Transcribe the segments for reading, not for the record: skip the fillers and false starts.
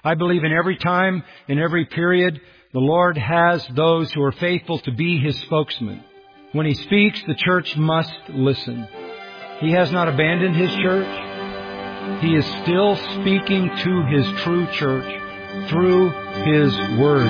I believe in every time, in every period, the Lord has those who are faithful to be His spokesman. When He speaks, the church must listen. He has not abandoned His church. He is still speaking to His true church through His Word.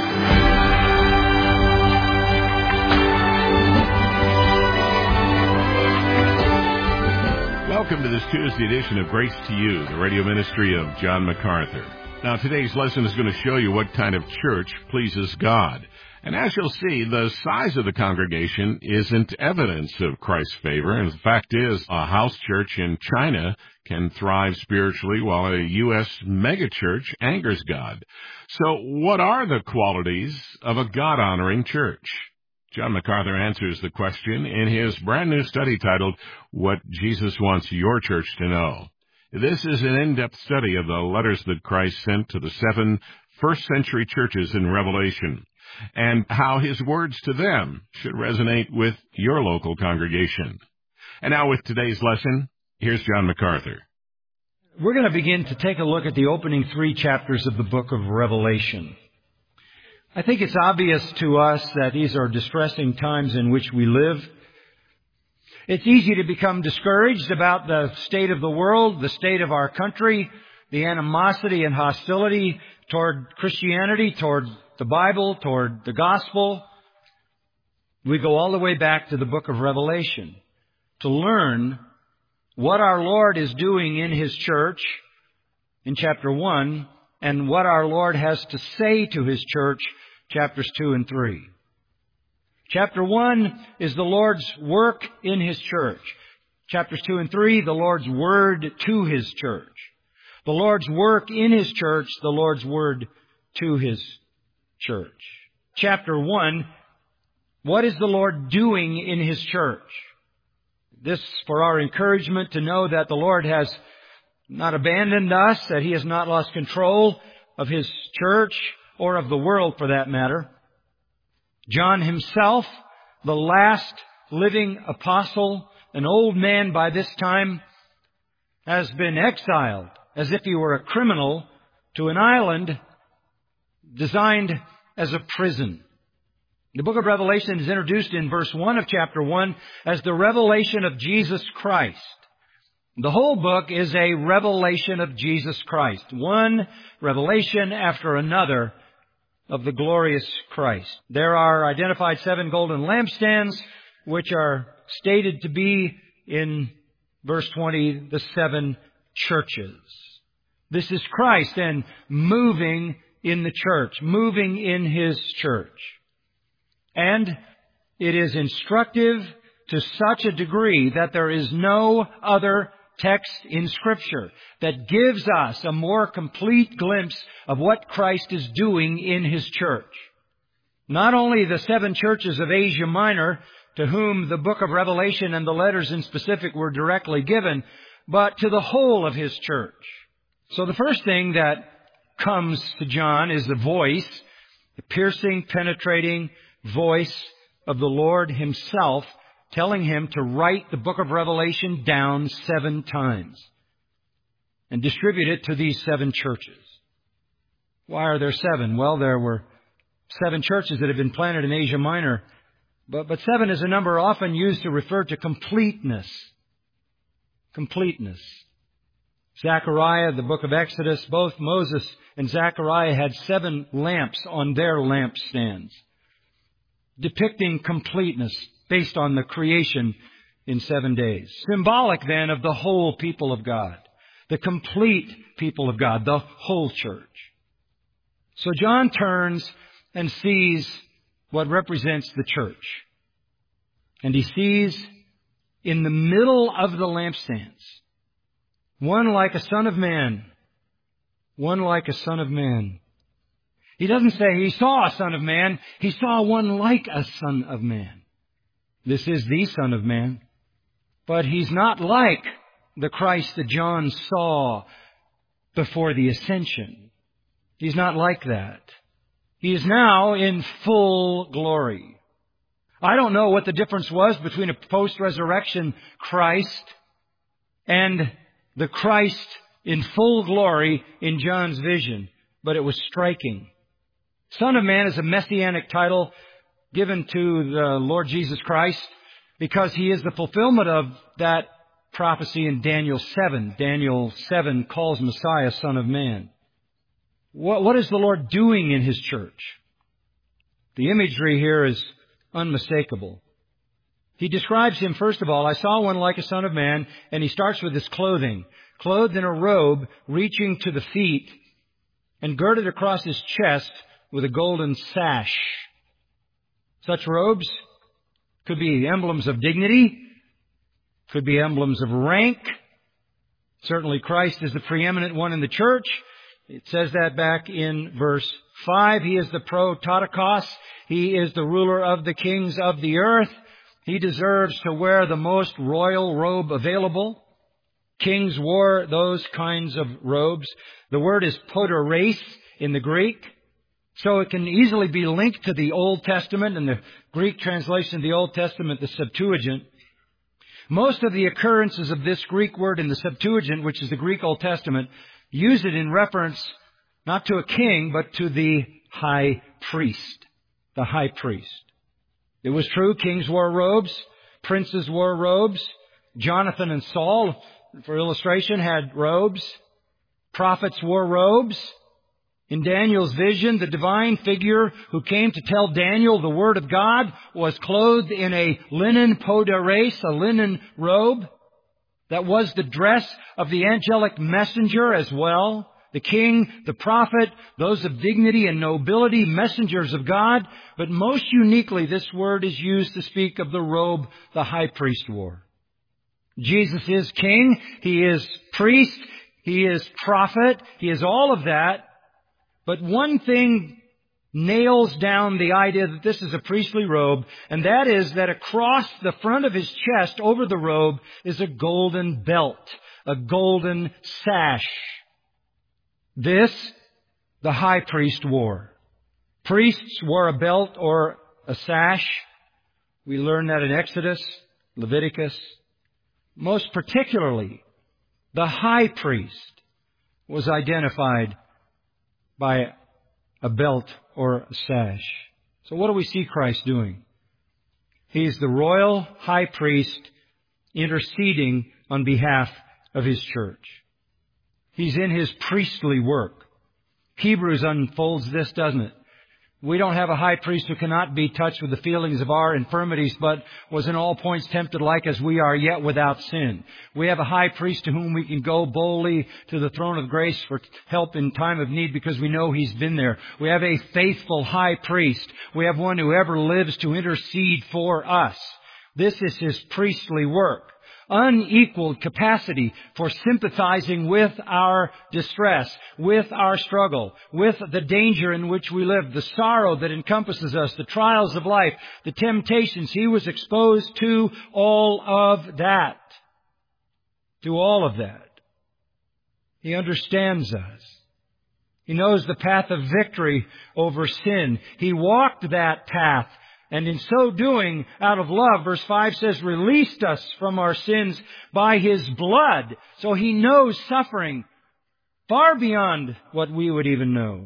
Welcome to this Tuesday edition of Grace to You, the radio ministry of John MacArthur. Now, today's lesson is going to show you what kind of church pleases God. And as you'll see, the size of the congregation isn't evidence of Christ's favor. And the fact is, a house church in China can thrive spiritually while a U.S. megachurch angers God. So what are the qualities of a God-honoring church? John MacArthur answers the question in his brand new study titled, What Jesus Wants Your Church to Know. This is an in-depth study of the letters that Christ sent to the 7 first-century churches in Revelation, and how His words to them should resonate with your local congregation. And now with today's lesson, here's John MacArthur. We're going to begin to take a look at the opening 3 chapters of the book of Revelation. I think it's obvious to us that these are distressing times in which we live. It's easy to become discouraged about the state of the world, the state of our country, the animosity and hostility toward Christianity, toward the Bible, toward the gospel. We go all the way back to the book of Revelation to learn what our Lord is doing in His church in chapter 1 and what our Lord has to say to His church, chapters 2 and 3. Chapter 1 is the Lord's work in His church. Chapters 2 and 3, the Lord's word to His church. The Lord's work in His church, the Lord's word to His church. Chapter 1, what is the Lord doing in His church? This for our encouragement to know that the Lord has not abandoned us, that He has not lost control of His church or of the world for that matter. John himself, the last living apostle, an old man by this time, has been exiled as if he were a criminal to an island designed as a prison. The book of Revelation is introduced in verse 1 of chapter 1 as the revelation of Jesus Christ. The whole book is a revelation of Jesus Christ. One revelation after another of the glorious Christ. There are identified 7 golden lampstands, which are stated to be in verse 20, the 7 churches. This is Christ then moving in the church, moving in His church. And it is instructive to such a degree that there is no other text in Scripture that gives us a more complete glimpse of what Christ is doing in His church. Not only the 7 churches of Asia Minor, to whom the book of Revelation and the letters in specific were directly given, but to the whole of His church. So the first thing that comes to John is the voice, the piercing, penetrating voice of the Lord Himself, telling him to write the book of Revelation down 7 times and distribute it to these 7 churches. Why are there 7? Well, there were 7 churches that had been planted in Asia Minor, but 7 is a number often used to refer to completeness. Completeness. Zechariah, the book of Exodus, both Moses and Zechariah had 7 lamps on their lampstands, depicting completeness based on the creation in 7 days. Symbolic then of the whole people of God, the complete people of God, the whole church. So John turns and sees what represents the church. And he sees in the middle of the lampstands, one like a son of man, one like a son of man. He doesn't say he saw a son of man, he saw one like a son of man. This is the Son of Man. But He's not like the Christ that John saw before the ascension. He's not like that. He is now in full glory. I don't know what the difference was between a post-resurrection Christ and the Christ in full glory in John's vision. but it was striking. Son of Man is a messianic title given to the Lord Jesus Christ because He is the fulfillment of that prophecy in Daniel 7. Daniel 7 calls Messiah Son of Man. What is the Lord doing in His church? The imagery here is unmistakable. He describes Him, first of all, I saw one like a son of man, and He starts with His clothing. Clothed in a robe reaching to the feet and girded across His chest with a golden sash. Such robes could be emblems of dignity, could be emblems of rank. Certainly Christ is the preeminent one in the church. It says that back in verse 5. He is the prototokos. He is the ruler of the kings of the earth. He deserves to wear the most royal robe available. Kings wore those kinds of robes. The word is podoreis in the Greek. So it can easily be linked to the Old Testament and the Greek translation of the Old Testament, the Septuagint. Most of the occurrences of this Greek word in the Septuagint, which is the Greek Old Testament, use it in reference not to a king, but to the high priest. The high priest. It was true, kings wore robes, princes wore robes. Jonathan and Saul, for illustration, had robes. Prophets wore robes. In Daniel's vision, the divine figure who came to tell Daniel the Word of God was clothed in a linen podoreis, a linen robe. That was the dress of the angelic messenger as well. The king, the prophet, those of dignity and nobility, messengers of God. But most uniquely, this word is used to speak of the robe the high priest wore. Jesus is king. He is priest. He is prophet. He is all of that. But one thing nails down the idea that this is a priestly robe, and that is that across the front of His chest, over the robe, is a golden belt, a golden sash. This, the high priest wore. Priests wore a belt or a sash. We learn that in Exodus, Leviticus. Most particularly, the high priest was identified by a belt or a sash. So what do we see Christ doing? He's the royal high priest interceding on behalf of His church. He's in His priestly work. Hebrews unfolds this, doesn't it? We don't have a high priest who cannot be touched with the feelings of our infirmities, but was in all points tempted like as we are, yet without sin. We have a high priest to whom we can go boldly to the throne of grace for help in time of need because we know He's been there. We have a faithful high priest. We have one who ever lives to intercede for us. This is His priestly work. Unequaled capacity for sympathizing with our distress, with our struggle, with the danger in which we live, the sorrow that encompasses us, the trials of life, the temptations. He was exposed to all of that. To all of that. He understands us. He knows the path of victory over sin. He walked that path. And in so doing, out of love, verse 5 says, released us from our sins by His blood. So He knows suffering far beyond what we would even know.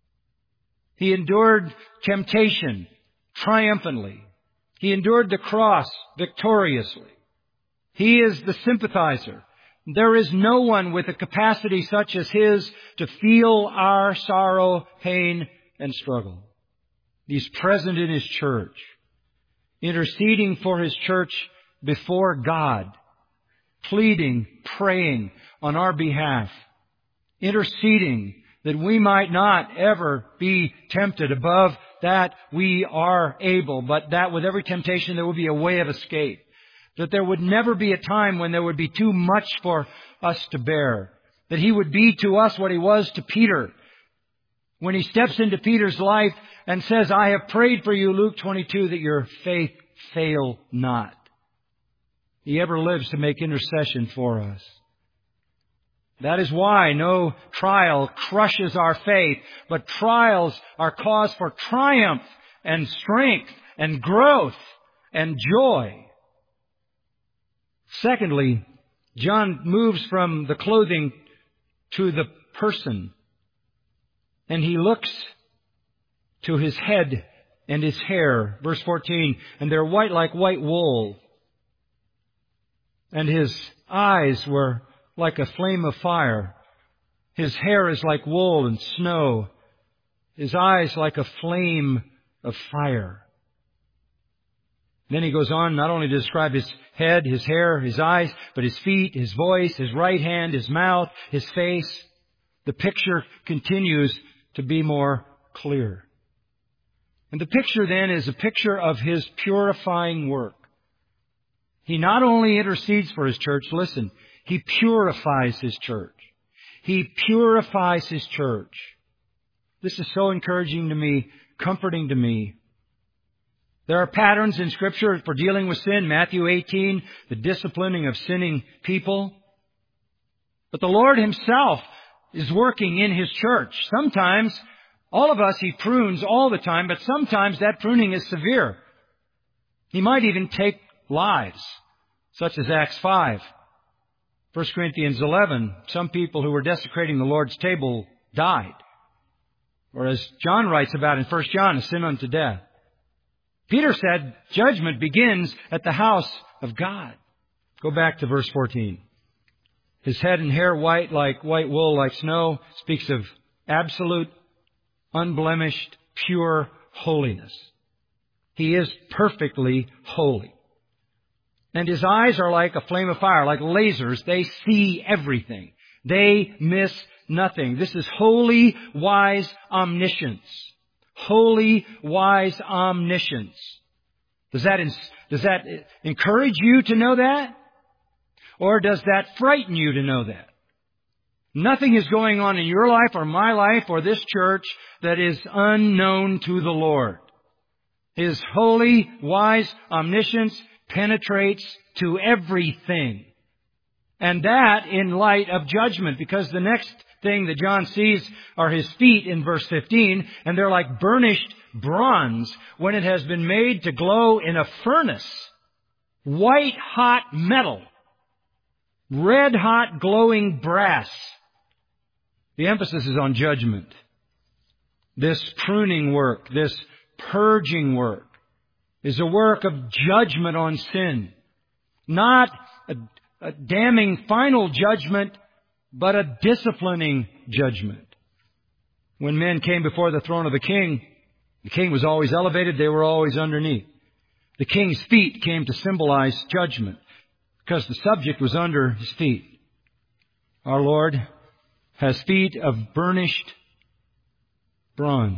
He endured temptation triumphantly. He endured the cross victoriously. He is the sympathizer. There is no one with a capacity such as His to feel our sorrow, pain, and struggle. He's present in His church, interceding for His church before God, pleading, praying on our behalf, interceding that we might not ever be tempted above that we are able, but that with every temptation there would be a way of escape, that there would never be a time when there would be too much for us to bear, that He would be to us what He was to Peter. When He steps into Peter's life and says, I have prayed for you, Luke 22, that your faith fail not. He ever lives to make intercession for us. That is why no trial crushes our faith, but trials are cause for triumph and strength and growth and joy. Secondly, John moves from the clothing to the person. And He looks to His head and His hair. Verse 14, and they're white like white wool. And His eyes were like a flame of fire. His hair is like wool and snow. His eyes like a flame of fire. Then He goes on not only to describe His head, His hair, His eyes, but His feet, His voice, His right hand, His mouth, His face. The picture continues to be more clear. And the picture then is a picture of His purifying work. He not only intercedes for His church, listen, He purifies His church. He purifies His church. This is so encouraging to me, comforting to me. There are patterns in Scripture for dealing with sin. Matthew 18, the disciplining of sinning people. But the Lord Himself is working in His church. Sometimes, all of us, He prunes all the time, but sometimes that pruning is severe. He might even take lives, such as Acts 5. 1 Corinthians 11, some people who were desecrating the Lord's table died. Or as John writes about in 1 John, a sin unto death. Peter said, judgment begins at the house of God. Go back to verse 14. His head and hair white like white wool like snow speaks of absolute, unblemished, pure holiness. He is perfectly holy. And His eyes are like a flame of fire, like lasers. They see everything. They miss nothing. This is holy, wise omniscience. Holy, wise omniscience. Does that encourage you to know that? Or does that frighten you to know that? Nothing is going on in your life or my life or this church that is unknown to the Lord. His holy, wise omniscience penetrates to everything. And that in light of judgment, because the next thing that John sees are His feet in verse 15, and they're like burnished bronze when it has been made to glow in a furnace. White hot metal. Red hot glowing brass. The emphasis is on judgment. This pruning work, this purging work, is a work of judgment on sin. Not a damning final judgment, but a disciplining judgment. When men came before the throne of the king was always elevated, they were always underneath. The king's feet came to symbolize judgment, because the subject was under His feet. Our Lord has feet of burnished bronze,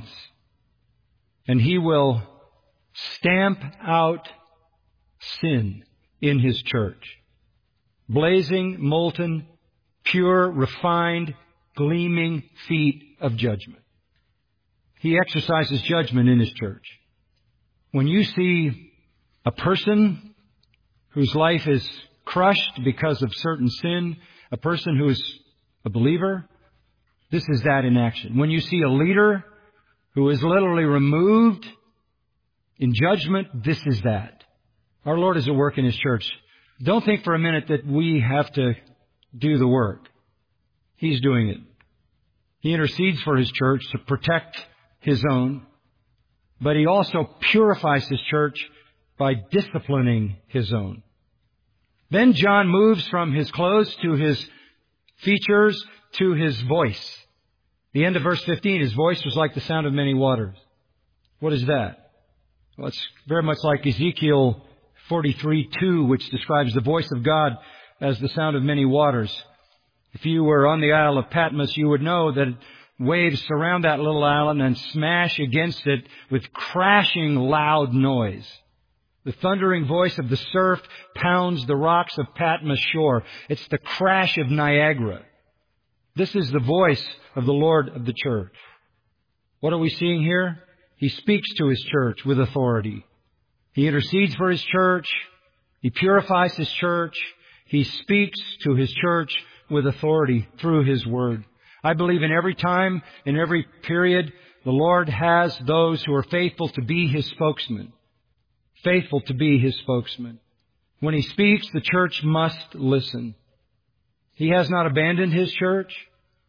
and He will stamp out sin in His church. Blazing, molten, pure, refined, gleaming feet of judgment. He exercises judgment in His church. When you see a person whose life is crushed because of certain sin, a person who is a believer, this is that in action. When you see a leader who is literally removed in judgment, this is that. Our Lord is at work in His church. Don't think for a minute that we have to do the work. He's doing it. He intercedes for His church to protect His own, but He also purifies His church by disciplining His own. Then John moves from His clothes to His features to His voice. The end of verse 15, His voice was like the sound of many waters. What is that? Well, it's very much like Ezekiel 43:2, which describes the voice of God as the sound of many waters. If you were on the Isle of Patmos, you would know that waves surround that little island and smash against it with crashing loud noise. The thundering voice of the surf pounds the rocks of Patmos shore. It's the crash of Niagara. This is the voice of the Lord of the church. What are we seeing here? He speaks to His church with authority. He intercedes for His church. He purifies His church. He speaks to His church with authority through His Word. I believe in every time, in every period, the Lord has those who are faithful to be His spokesman. Faithful to be His spokesman. When He speaks, the church must listen. He has not abandoned His church.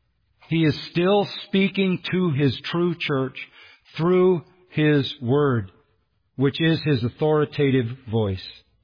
He is still speaking to His true church through His Word, which is His authoritative voice.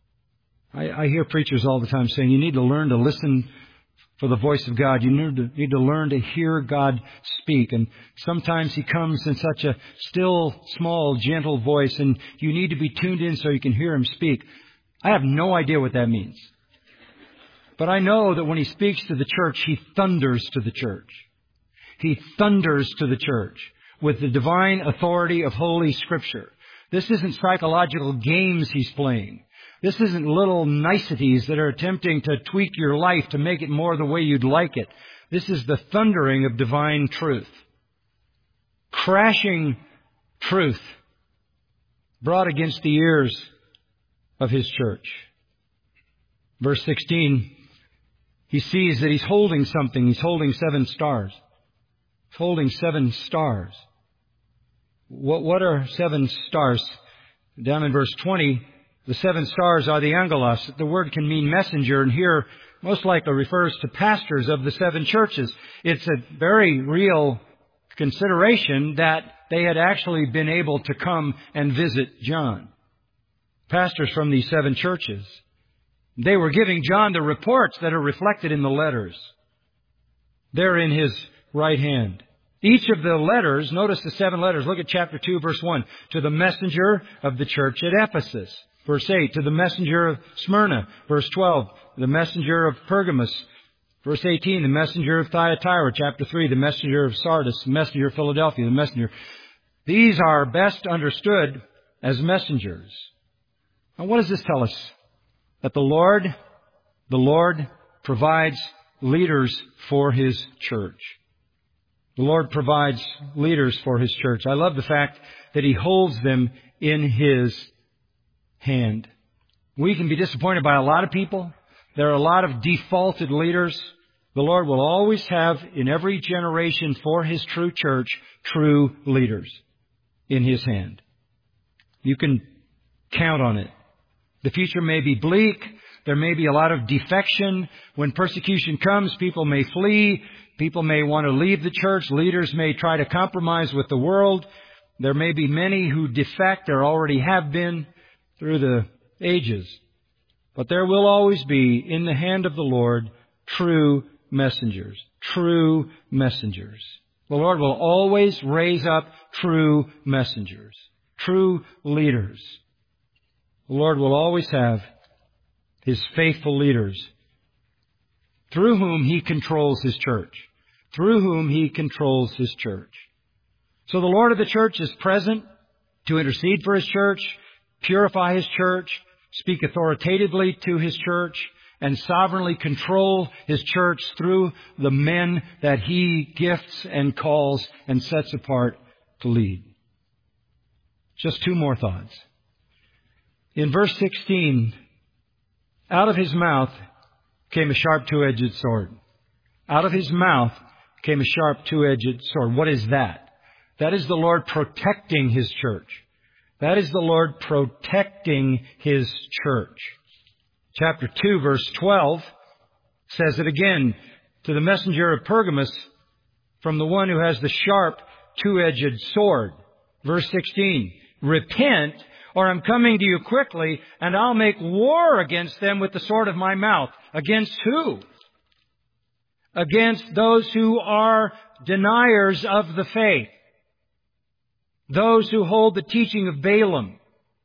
I hear preachers all the time saying you need to learn to listen for the voice of God. You need to learn to hear God speak. And sometimes He comes in such a still, small, gentle voice, and you need to be tuned in so you can hear Him speak. I have no idea what that means. But I know that when He speaks to the church, He thunders to the church. He thunders to the church with the divine authority of Holy Scripture. This isn't psychological games He's playing. This isn't little niceties that are attempting to tweak your life to make it more the way you'd like it. This is the thundering of divine truth. Crashing truth brought against the ears of His church. Verse 16, he sees that he's holding something. He's holding 7 stars. He's holding 7 stars. What are 7 stars? Down in verse 20, the 7 stars are the angelos. The word can mean messenger, and here most likely refers to pastors of the 7 churches. It's a very real consideration that they had actually been able to come and visit John. Pastors from these 7 churches. They were giving John the reports that are reflected in the letters. They're in his right hand. Each of the letters, notice the 7 letters. Look at chapter 2, verse 1. To the messenger of the church at Ephesus. Verse 8, to the messenger of Smyrna. Verse 12, the messenger of Pergamos. Verse 18, the messenger of Thyatira. Chapter 3, the messenger of Sardis. The messenger of Philadelphia. The messenger. These are best understood as messengers. Now what does this tell us? That the Lord provides leaders for His church. The Lord provides leaders for His church. I love the fact that He holds them in His hand. We can be disappointed by a lot of people. There are a lot of defaulted leaders. The Lord will always have in every generation for His true church, true leaders in His hand. You can count on it. The future may be bleak. There may be a lot of defection. When persecution comes, people may flee. People may want to leave the church. Leaders may try to compromise with the world. There may be many who defect. There already have been through the ages. But there will always be, in the hand of the Lord, true messengers. True messengers. The Lord will always raise up true messengers. True leaders. The Lord will always have His faithful leaders through whom He controls His church. Through whom He controls His church. So the Lord of the church is present to intercede for His church, purify His church, speak authoritatively to His church, and sovereignly control His church through the men that He gifts and calls and sets apart to lead. Just 2 more thoughts. In verse 16, out of His mouth came a sharp 2-edged sword. Out of His mouth came a sharp 2-edged sword. What is that? That is the Lord protecting His church. That is the Lord protecting His church. Chapter 2, verse 12 says it again. To the messenger of Pergamos, from the one who has the sharp 2-edged sword. Verse 16, repent, or I'm coming to you quickly, and I'll make war against them with the sword of my mouth. Against who? Against those who are deniers of the faith. Those who hold the teaching of Balaam.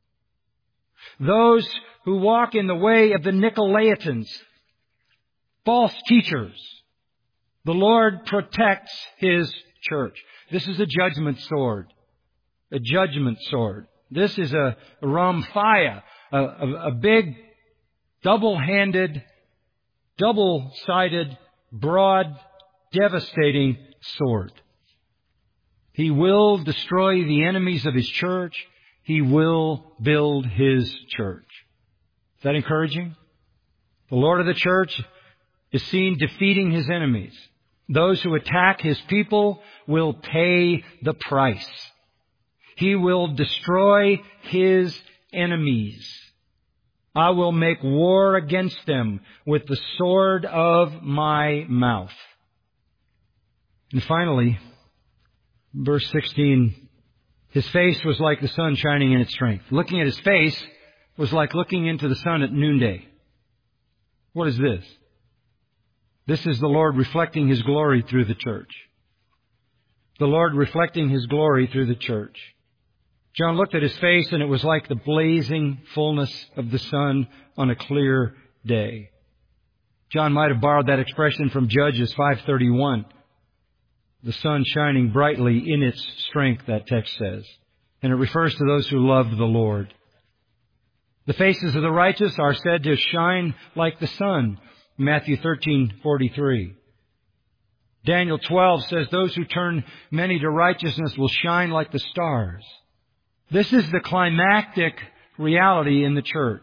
Those who walk in the way of the Nicolaitans. False teachers. The Lord protects His church. This is a judgment sword. A judgment sword. This is a ramphia, a big, double-handed, double-sided, broad, devastating sword. He will destroy the enemies of His church. He will build His church. Is that encouraging? The Lord of the church is seen defeating His enemies. Those who attack His people will pay the price. He will destroy His enemies. I will make war against them with the sword of my mouth. And finally, verse 16, his face was like the sun shining in its strength. Looking at his face was like looking into the sun at noonday. What is this? This is the Lord reflecting His glory through the church. The Lord reflecting His glory through the church. John looked at his face, and it was like the blazing fullness of the sun on a clear day. John might have borrowed that expression from Judges 5:31. The sun shining brightly in its strength, that text says. And it refers to those who love the Lord. The faces of the righteous are said to shine like the sun. Matthew 13:43. Daniel 12 says those who turn many to righteousness will shine like the stars. This is the climactic reality in the church.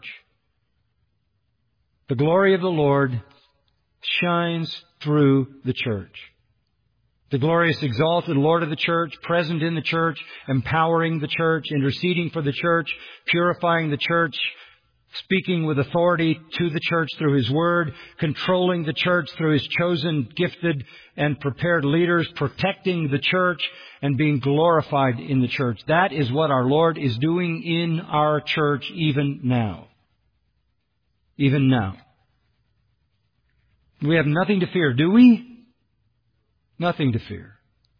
The glory of the Lord shines through the church. The glorious, exalted Lord of the church, present in the church, empowering the church, interceding for the church, purifying the church, speaking with authority to the church through His Word, controlling the church through His chosen, gifted, and prepared leaders, protecting the church, and being glorified in the church. That is what our Lord is doing in our church even now. Even now. We have nothing to fear, do we? Nothing to fear.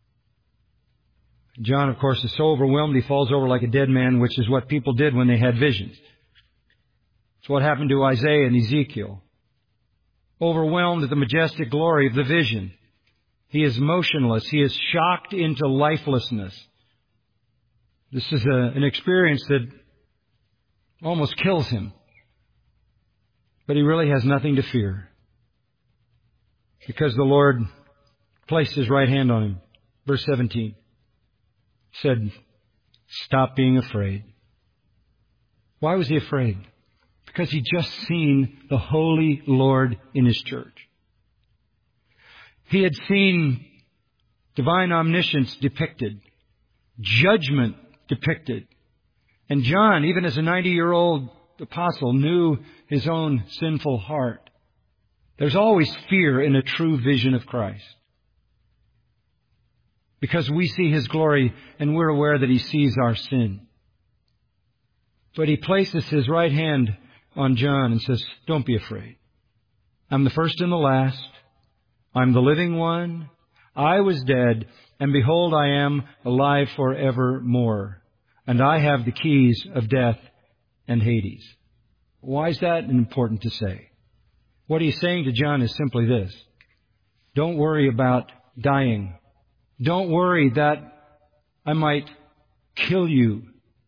John, of course, is so overwhelmed he falls over like a dead man, which is what people did when they had visions. It's what happened to Isaiah and Ezekiel. Overwhelmed at the majestic glory of the vision. He is motionless. He is shocked into lifelessness. This is an experience that almost kills him. But he really has nothing to fear. Because the Lord placed His right hand on him. Verse 17 said, "Stop being afraid." Why was he afraid? Because he'd just seen the Holy Lord in His church. He had seen divine omniscience depicted, judgment depicted. And John, even as a 90-year-old apostle, knew his own sinful heart. There's always fear in a true vision of Christ. Because we see His glory and we're aware that He sees our sin. But He places His right hand on John and says, "Don't be afraid. I'm the first and the last. I'm the living one. I was dead, and behold, I am alive forevermore. And I have the keys of death and Hades." Why is that important to say? What He's saying to John is simply this. Don't worry about dying. Don't worry that I might kill you.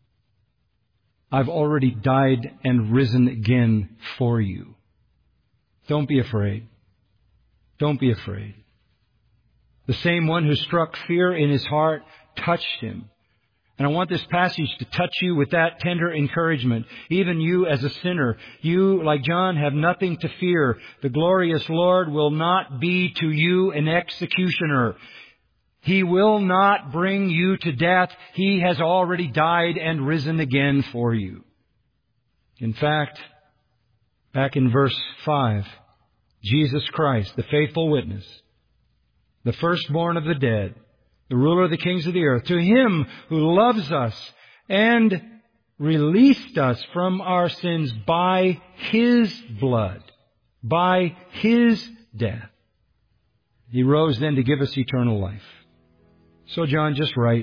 I've already died and risen again for you. Don't be afraid. Don't be afraid. The same one who struck fear in his heart touched him. And I want this passage to touch you with that tender encouragement. Even you as a sinner, you, like John, have nothing to fear. The glorious Lord will not be to you an executioner. He will not bring you to death. He has already died and risen again for you. In fact, back in verse 5, Jesus Christ, the faithful witness, the firstborn of the dead, the ruler of the kings of the earth, to Him who loves us and released us from our sins by His blood, by His death. He rose then to give us eternal life. So John, just write,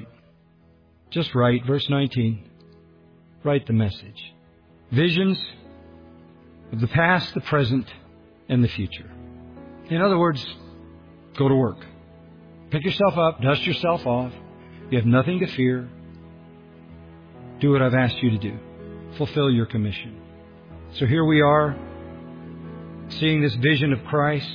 verse 19, write the message. Visions of the past, the present, and the future. In other words, go to work. Pick yourself up, dust yourself off. You have nothing to fear. Do what I've asked you to do. Fulfill your commission. So here we are, seeing this vision of Christ.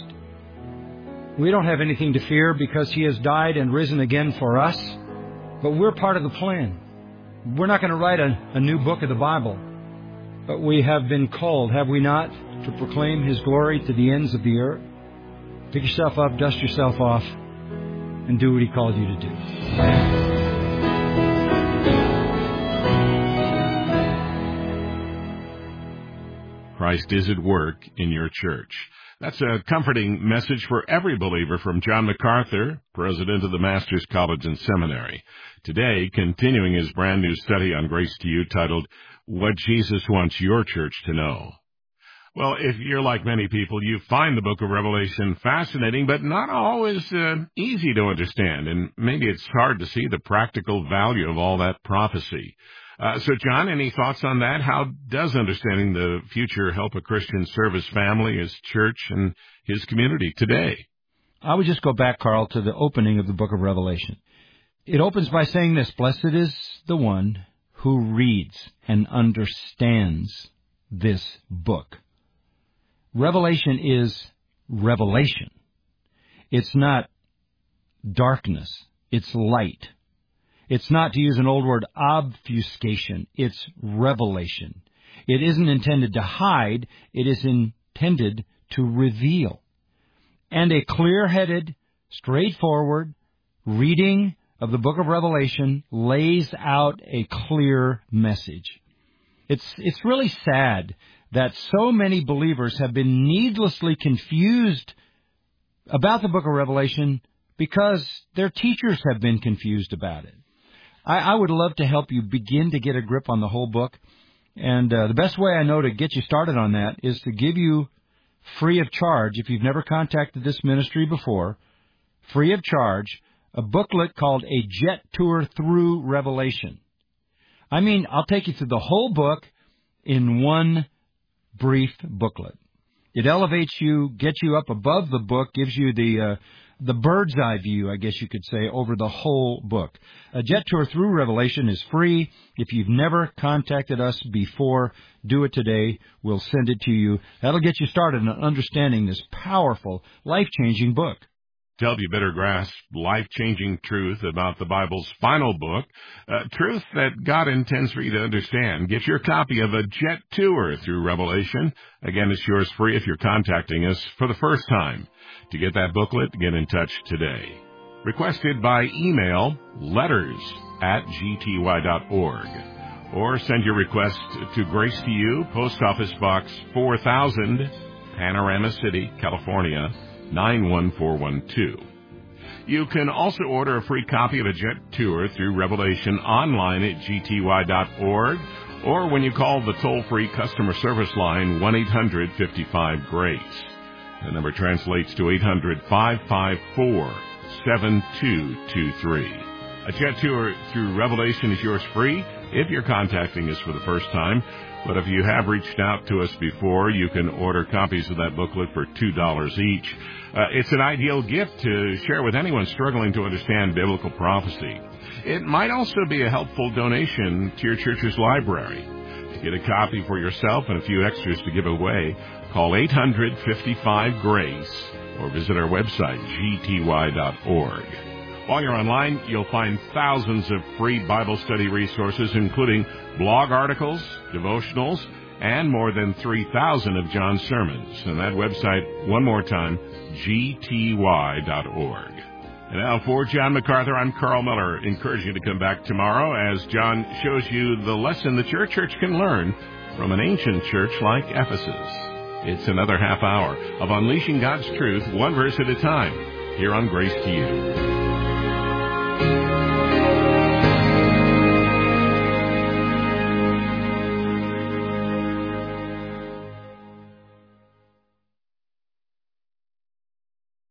We don't have anything to fear because He has died and risen again for us. But we're part of the plan. We're not going to write a new book of the Bible. But we have been called, have we not, to proclaim His glory to the ends of the earth? Pick yourself up, dust yourself off, and do what He called you to do. Christ is at work in your church. That's a comforting message for every believer from John MacArthur, president of the Masters College and Seminary. Today, continuing his brand new study on Grace to You titled, What Jesus Wants Your Church to Know. Well, if you're like many people, you find the book of Revelation fascinating, but not always easy to understand, and maybe it's hard to see the practical value of all that prophecy. So, John, any thoughts on that? How does understanding the future help a Christian serve his family, his church, and his community today? I would just go back, Carl, to the opening of the book of Revelation. It opens by saying this, Blessed is the one who reads and understands this book. Revelation is revelation. It's not darkness. It's light. It's not, to use an old word, obfuscation. It's revelation. It isn't intended to hide. It is intended to reveal. And a clear-headed, straightforward reading of the book of Revelation lays out a clear message. It's really sad that so many believers have been needlessly confused about the book of Revelation because their teachers have been confused about it. I would love to help you begin to get a grip on the whole book. And the best way I know to get you started on that is to give you free of charge, if you've never contacted this ministry before, free of charge, a booklet called A Jet Tour Through Revelation. I mean, I'll take you through the whole book in one brief booklet. It elevates you, gets you up above the book, gives you the bird's eye view, I guess you could say, over the whole book. A Jet Tour Through Revelation is free. If you've never contacted us before, do it today. We'll send it to you. That'll get you started in understanding this powerful, life-changing book. To help you better grasp life-changing truth about the Bible's final book, truth that God intends for you to understand, get your copy of A Jet Tour Through Revelation. Again, it's yours free if you're contacting us for the first time. To get that booklet, get in touch today. Requested by email, letters@gty.org. Or send your request to Grace to You, Post Office Box 4000, Panorama City, California, 91412. You can also order a free copy of A Jet Tour Through Revelation online at gty.org, or when you call the toll-free customer service line 1-800-55-GRACE. The number translates to 800-554-7223. A Jet Tour Through Revelation is yours free if you're contacting us for the first time. But if you have reached out to us before, you can order copies of that booklet for $2 each. It's an ideal gift to share with anyone struggling to understand biblical prophecy. It might also be a helpful donation to your church's library. To get a copy for yourself and a few extras to give away, call 800-55-GRACE or visit our website, gty.org. While you're online, you'll find thousands of free Bible study resources, including blog articles, devotionals, and more than 3,000 of John's sermons. And that website, one more time, gty.org. And now for John MacArthur, I'm Carl Miller, encouraging you to come back tomorrow as John shows you the lesson that your church can learn from an ancient church like Ephesus. It's another half hour of unleashing God's truth, one verse at a time, here on Grace to You.